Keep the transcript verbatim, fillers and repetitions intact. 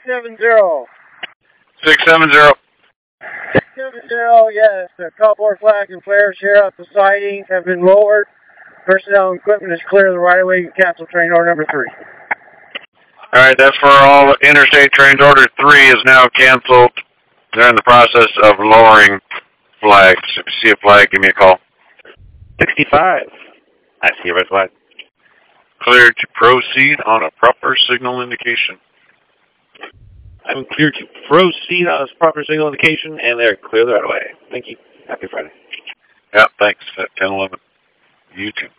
seven zero. six seven zero. six seven zero, yes. The Copper flag and flares here at the siding have been lowered. Personnel and equipment is clear of the right-of-way. You can cancel train order number three. All right, that's for all interstate trains. Order three is now canceled. They're in the process of lowering flags. If you see a flag, give me a call. sixty-five. I see a red flag. Cleared to proceed on a proper signal indication. I'm clear to proceed on this proper signal indication, and they're clear the right away. Thank you. Happy Friday. Yeah, thanks. At ten eleven. You too.